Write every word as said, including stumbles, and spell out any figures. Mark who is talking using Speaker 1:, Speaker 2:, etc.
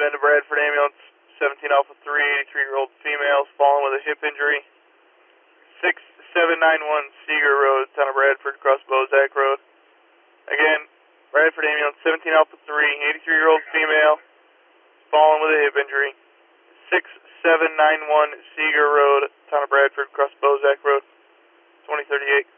Speaker 1: been to Bradford Ambulance, seventeen Alpha three, eighty-three-year-old female, fallen with a hip injury. six seven nine one Seeger Road, town of Bradford, across Bozak Road. Again, Bradford Ambulance, seventeen Alpha three, eighty-three-year-old female, fallen with a hip injury. six seven nine one Seeger Road, town of Bradford, across Bozak Road, twenty thirty-eight.